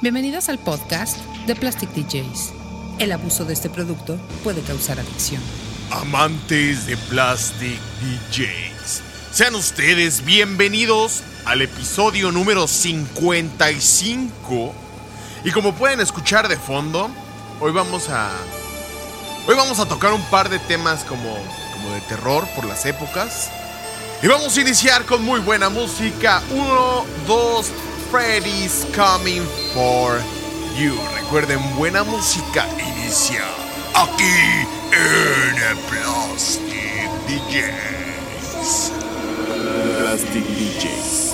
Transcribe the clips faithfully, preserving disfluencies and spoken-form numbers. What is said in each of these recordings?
Bienvenidos al podcast de Plastic D Js. El abuso de este producto puede causar adicción. Amantes de Plastic D Js, sean ustedes bienvenidos al episodio número cincuenta y cinco. Y como pueden escuchar de fondo, hoy vamos a hoy vamos a tocar un par de temas como, como de terror por las épocas. Y vamos a iniciar con muy buena música. Uno, dos, Freddy's Coming for You. Recuerden, buena música inicia aquí en Plastic D Js. Plastic D Js.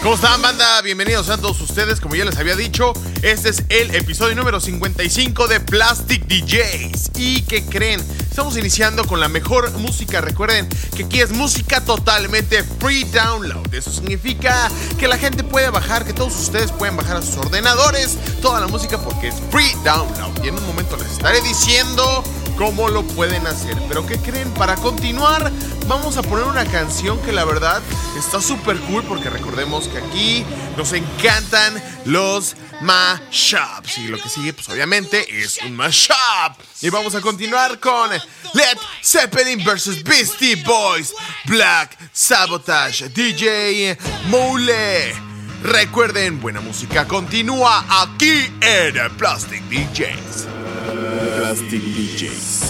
¿Cómo están, banda? Bienvenidos a todos ustedes. Como ya les había dicho, este es el episodio número cincuenta y cinco de Plastic D Js. ¿Y qué creen? Estamos iniciando con la mejor música. Recuerden que aquí es música totalmente free download. Eso significa que la gente puede bajar, que todos ustedes pueden bajar a sus ordenadores toda la música porque es free download. Y en un momento les estaré diciendo cómo lo pueden hacer. Pero ¿qué creen? Para continuar vamos a poner una canción que la verdad está súper cool, porque recordemos que aquí nos encantan los mashups. Y lo que sigue pues obviamente es un mashup. Y vamos a continuar con Led Zeppelin versus Beastie Boys, Black Sabotage, D J Mole. Recuerden, buena música continúa aquí en Plastic D Js. Plastic D Js.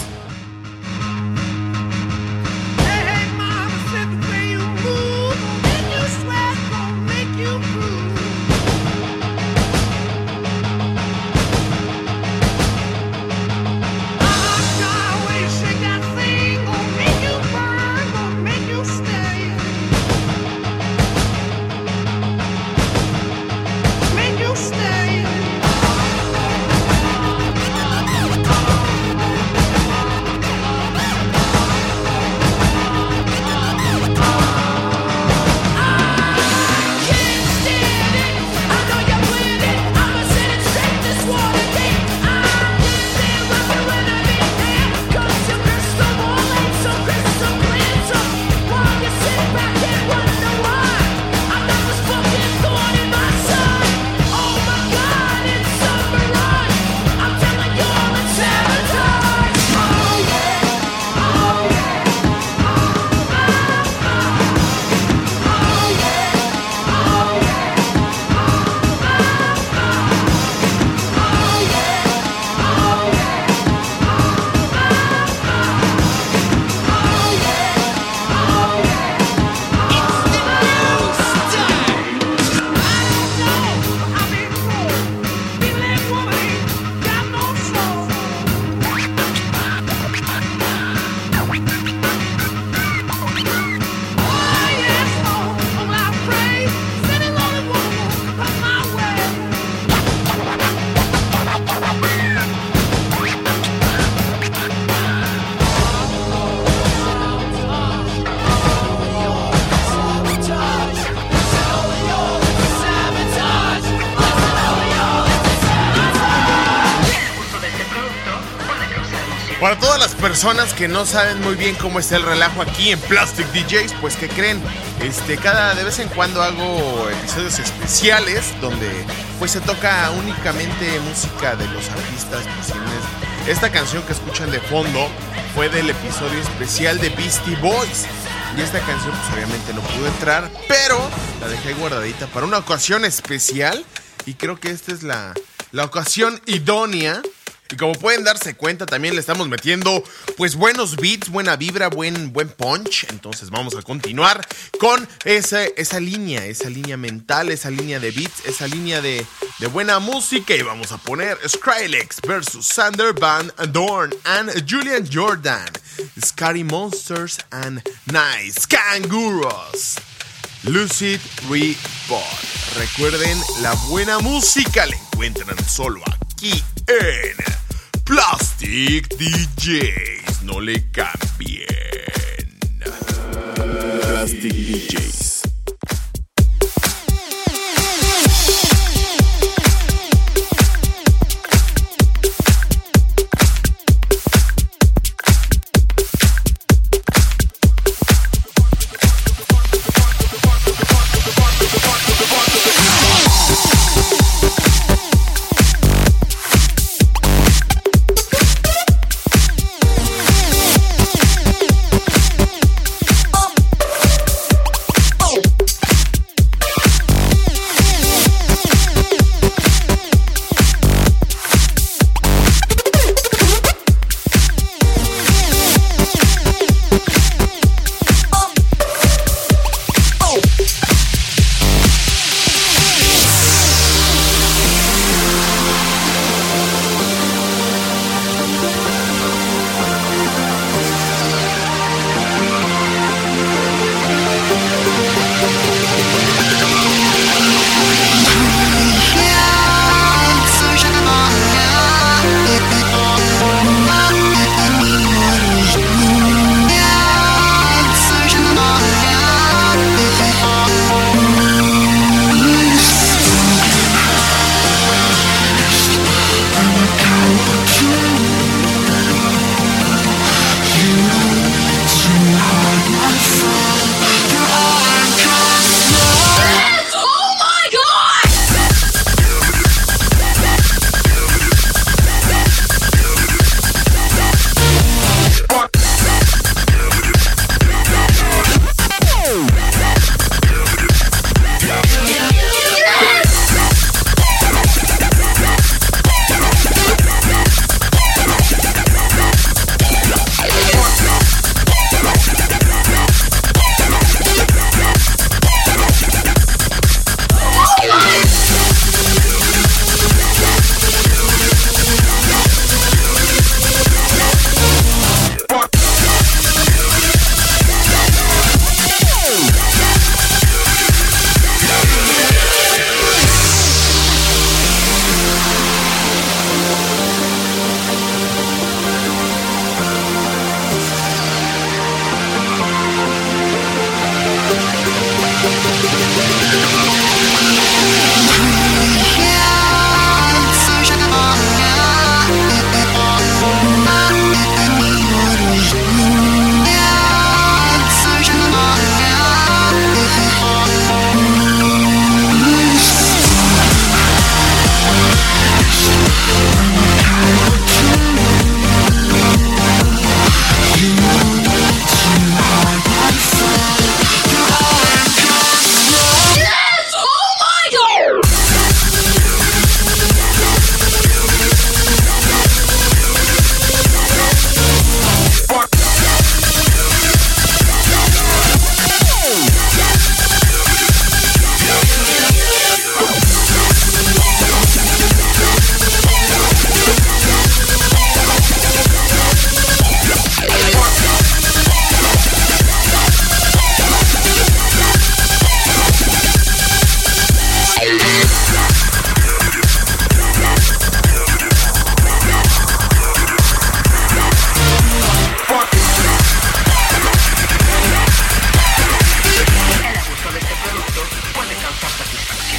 Para todas las personas que no saben muy bien cómo está el relajo aquí en Plastic D Js, pues ¿qué creen? Este, cada de vez en cuando hago episodios especiales donde pues se toca únicamente música de los artistas posibles. Esta canción que escuchan de fondo fue del episodio especial de Beastie Boys. Y esta canción pues obviamente no pudo entrar, pero la dejé guardadita para una ocasión especial. Y creo que esta es la, la ocasión idónea. Y como pueden darse cuenta, también le estamos metiendo pues buenos beats, buena vibra, buen, buen punch. Entonces vamos a continuar con esa, esa línea, esa línea mental, esa línea de beats, esa línea de, de buena música. Y vamos a poner Skrillex versus Sander Van Doorn and Julian Jordan, Scary Monsters and Nice Kangaroos, Lucid Reborn. Recuerden, la buena música la encuentran solo aquí en Plastic D Js. No le cambien. Plastic D Js.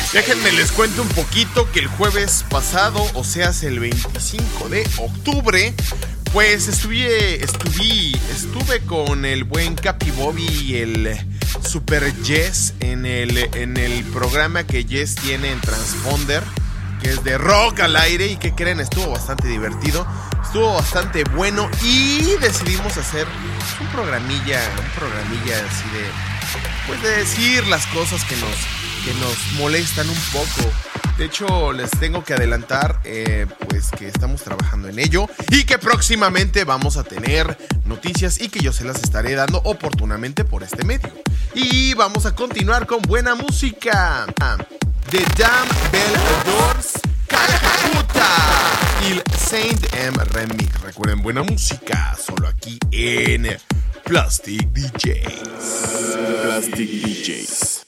Déjenme les cuento un poquito que el jueves pasado, o sea, el veinticinco de octubre, pues estuve, estuve, estuve con el buen Capi Bobby y el Super Jess en el, en el programa que Jess tiene en Transponder, que es de rock al aire, y que creen, estuvo bastante divertido, estuvo bastante bueno, y decidimos hacer un programilla, un programilla así de, pues de decir las cosas que nos, que nos molestan un poco. De hecho, les tengo que adelantar, eh, pues que estamos trabajando en ello y que próximamente vamos a tener noticias y que yo se las estaré dando oportunamente por este medio. Y vamos a continuar con buena música. The Damn Bell Doors, Calcaputa, il Saint M Remix. Recuerden, buena música, solo aquí en Plastic D Js. Plastic D Js.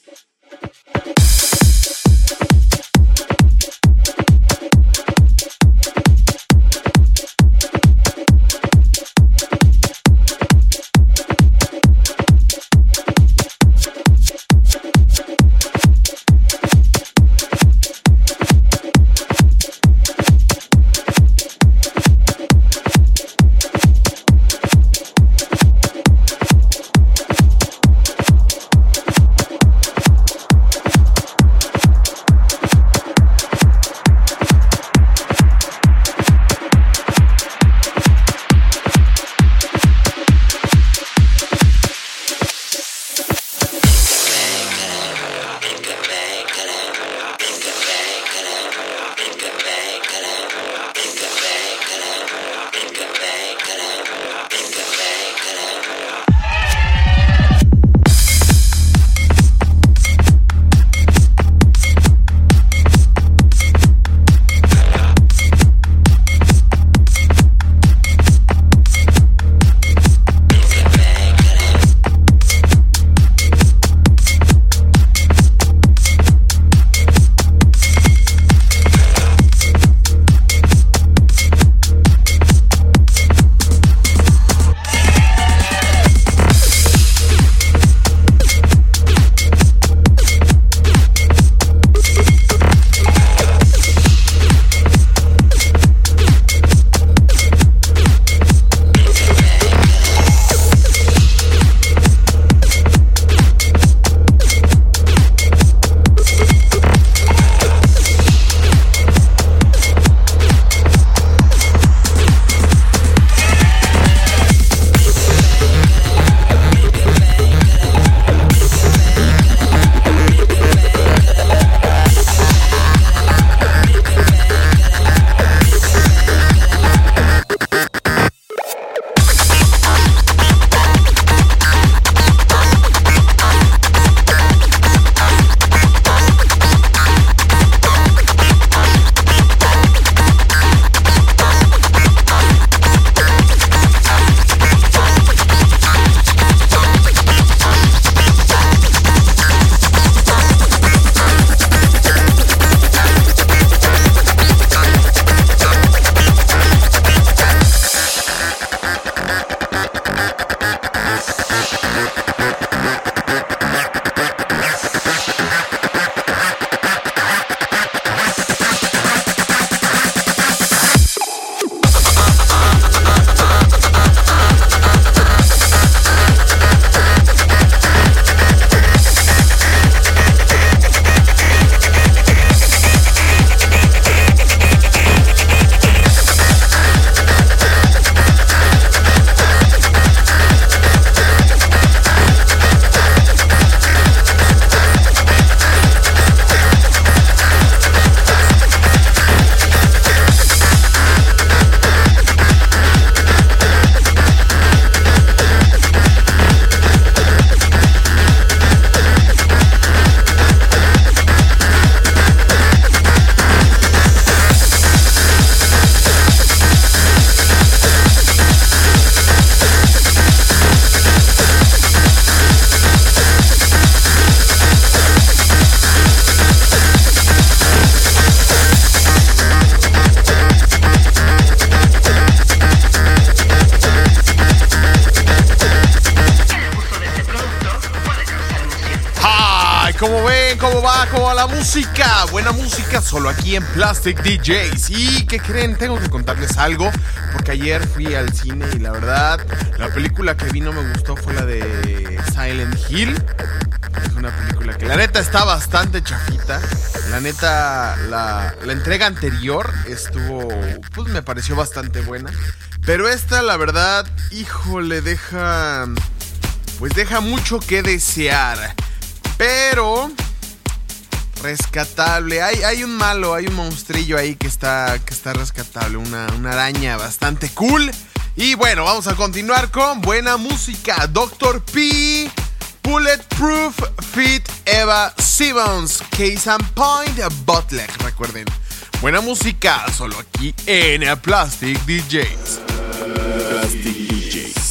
a la música. Buena música solo aquí en Plastic D Js. ¿Y qué creen? Tengo que contarles algo, porque ayer fui al cine y la verdad, la película que vi no me gustó fue la de Silent Hill. Es una película que la neta está bastante chafita. La neta, la, la entrega anterior estuvo, pues me pareció bastante buena. Pero esta, la verdad, híjole, deja, pues deja mucho que desear. Pero rescatable. Hay, hay un malo, hay un monstrillo ahí que está, que está rescatable. Una, una araña bastante cool. Y bueno, vamos a continuar con buena música. doctor P, Bulletproof Fit, Eva Simmons, Case and Point, Bootleg. Recuerden, buena música solo aquí en Plastic D Js. Plastic D Js.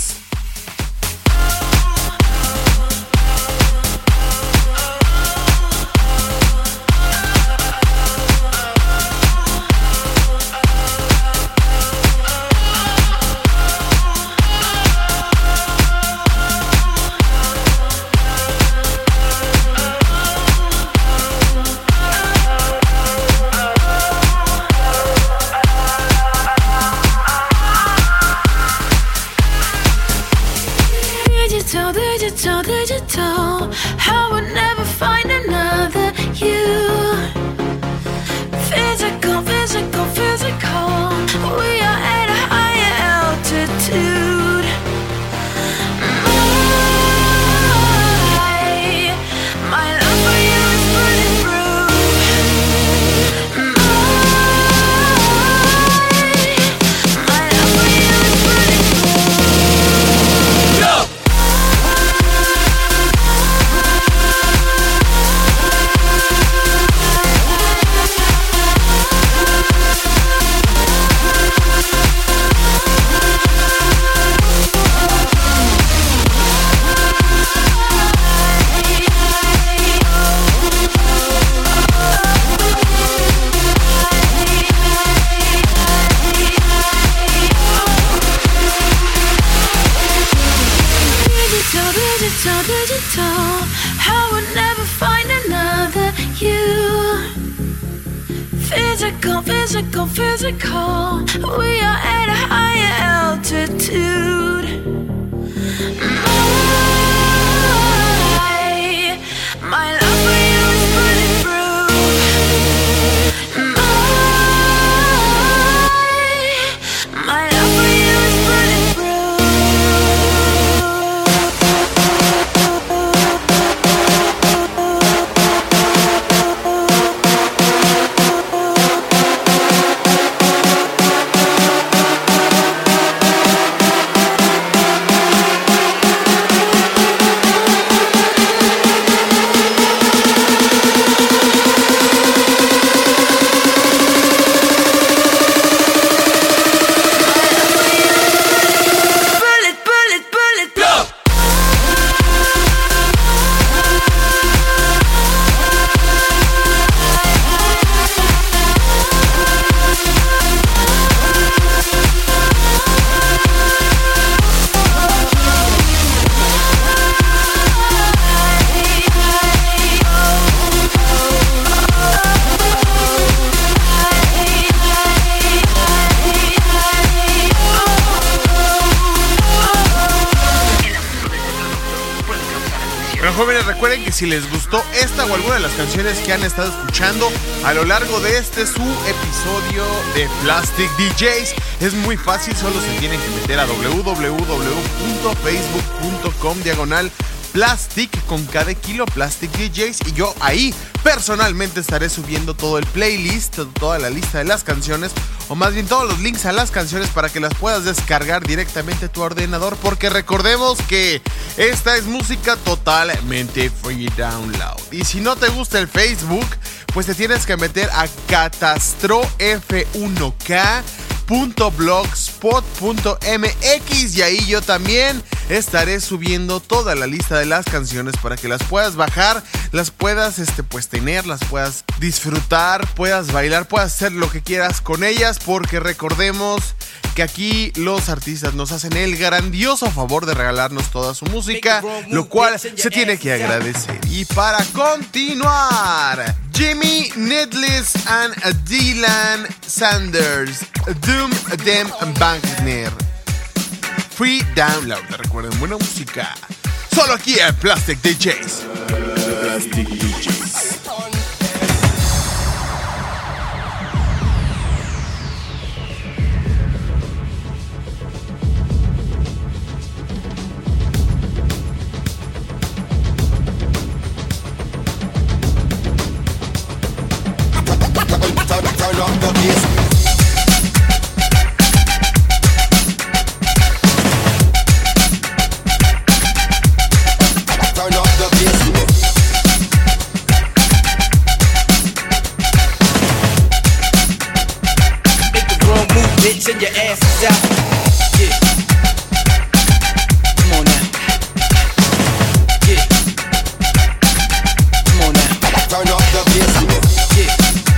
Digital, digital, how would never find another you. Physical, physical, physical, we are at a higher altitude. My, my love for you is bulletproof. My, my love for you is bulletproof. Go! Digital, digital, I would never find another you. Physical, physical, physical, we are at a higher altitude. My, my love for you is bulletproof. My, my love for you is bulletproof. Jóvenes, recuerden que si les gustó esta o alguna de las canciones que han estado escuchando a lo largo de este su episodio de Plastic D Js, es muy fácil, solo se tienen que meter a w w w punto facebook punto com diagonal Plastic con cada kilo Plastic D Js, y yo ahí personalmente estaré subiendo todo el playlist, toda la lista de las canciones, o más bien todos los links a las canciones para que las puedas descargar directamente a tu ordenador, porque recordemos que esta es música totalmente free download. Y si no te gusta el Facebook, pues te tienes que meter a catastro f uno k punto blogspot punto m x y ahí yo también estaré subiendo toda la lista de las canciones para que las puedas bajar, las puedas este, pues tener, las puedas disfrutar, puedas bailar, puedas hacer lo que quieras con ellas, porque recordemos que aquí los artistas nos hacen el grandioso favor de regalarnos toda su música, lo cual se tiene que agradecer. Y para continuar, Jimmy Needless and Dylan Sanders, Doom Dem Wagner, Free Download. Recuerden, buena música. Solo aquí en Plastic D Js. Plastic D Js. Turn up the bass. Turn up the bass. Make the room move, bitch, and your ass is out. Yeah. Come on now. Yeah. Come on now. Turn up the bass. Yeah.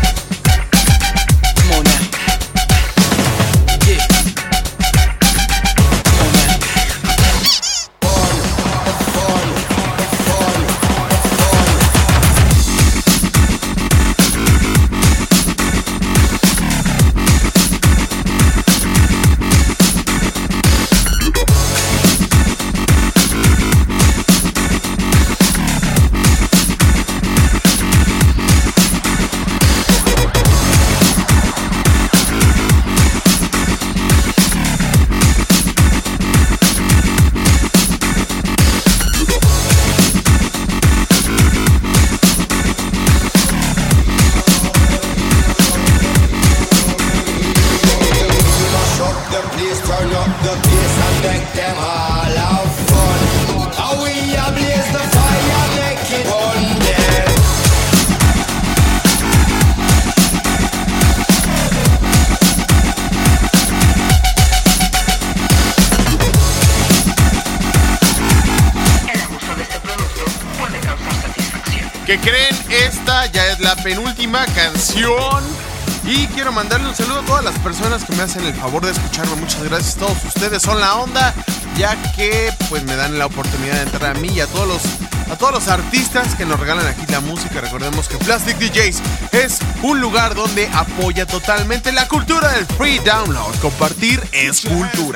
¿Qué creen? Esta ya es la penúltima canción. Y quiero mandarle un saludo a todas las personas que me hacen el favor de escucharme. Muchas gracias, todos ustedes son la onda, ya que pues me dan la oportunidad de entrar a mí y a todos los, a todos los artistas que nos regalan aquí la música. Recordemos que Plastic D Js es un lugar donde apoya totalmente la cultura del free download. Compartir es cultura.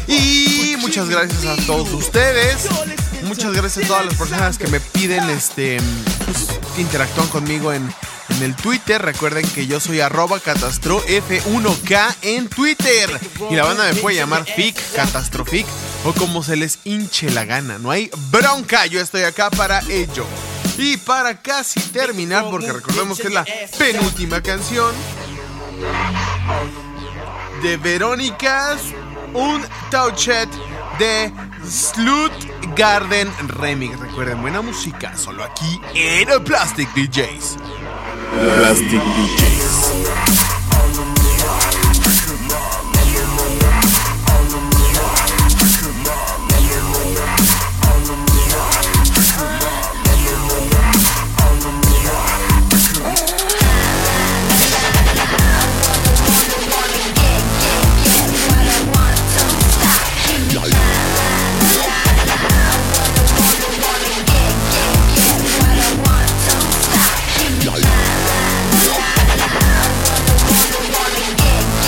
Y muchas gracias a todos ustedes. Muchas gracias a todas las personas que me piden este pues, que interactúan conmigo en, en el Twitter. Recuerden que yo soy arroba catastro F uno K en Twitter. Y la banda me puede llamar Fic, Catastrofic o como se les hinche la gana. No hay bronca, yo estoy acá para ello. Y para casi terminar, porque recordemos que es la penúltima canción de Verónicas, un Touchet de Slut Garden Remix. Recuerden, buena música solo aquí en el Plastic D Js. Plastic D Js. Yeah.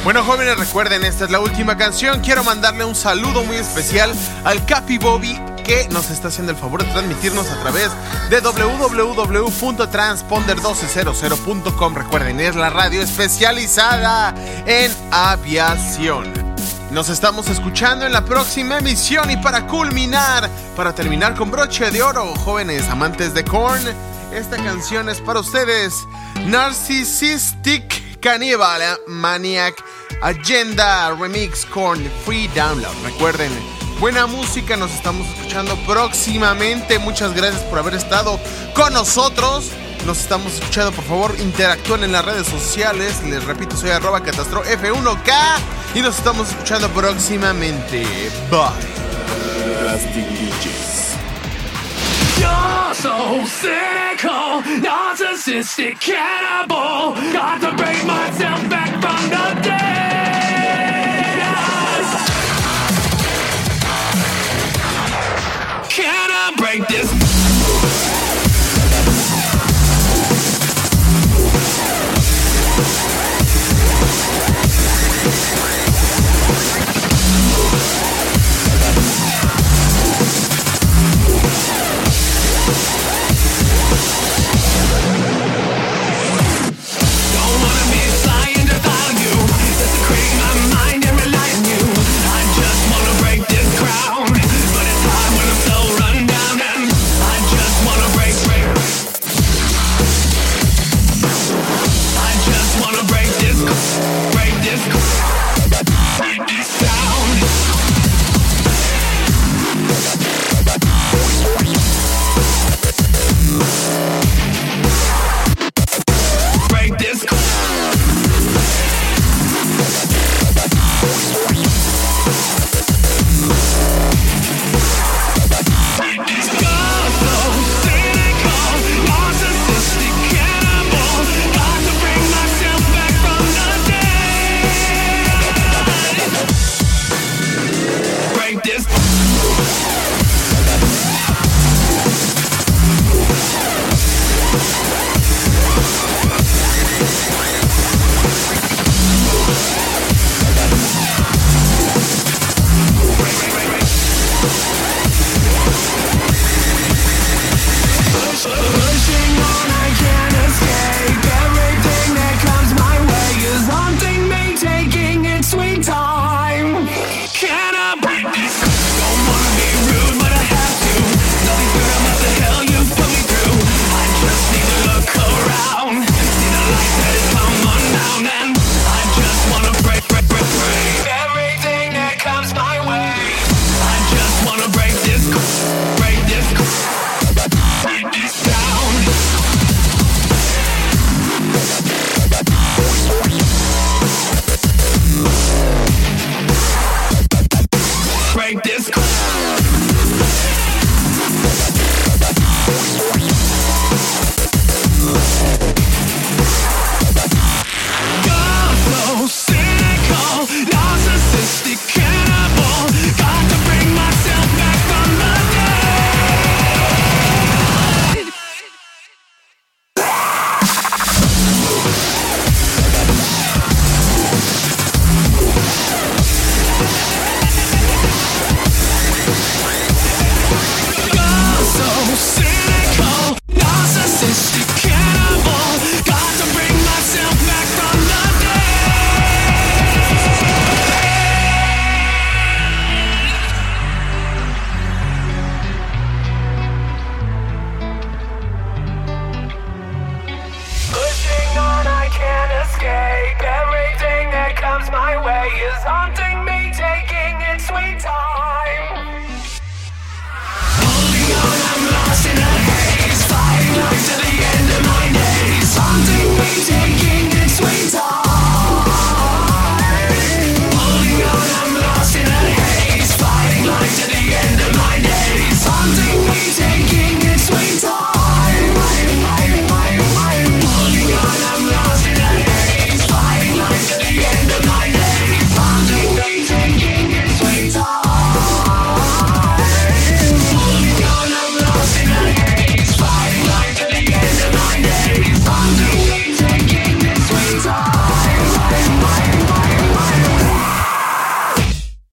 Bueno, jóvenes, recuerden, esta es la última canción. Quiero mandarle un saludo muy especial al Capi Bobby, que nos está haciendo el favor de transmitirnos a través de doble u doble u doble u punto transponder uno dos cero cero punto com. Recuerden, es la radio especializada en aviación. Nos estamos escuchando en la próxima emisión, y para culminar, para terminar con broche de oro, jóvenes amantes de Korn, esta canción es para ustedes. Narcissistic Cannibal Maniac Agenda Remix Korn Free Download. Recuerden, buena música, nos estamos escuchando próximamente. Muchas gracias por haber estado con nosotros. Nos estamos escuchando, por favor, interactúen en las redes sociales. Les repito, soy arroba catastro F uno K y nos estamos escuchando próximamente. Bye. Plastic D Js. You're so cynical, narcissistic cannibal. Got to bring myself back from the dead. Can I break this? Break this.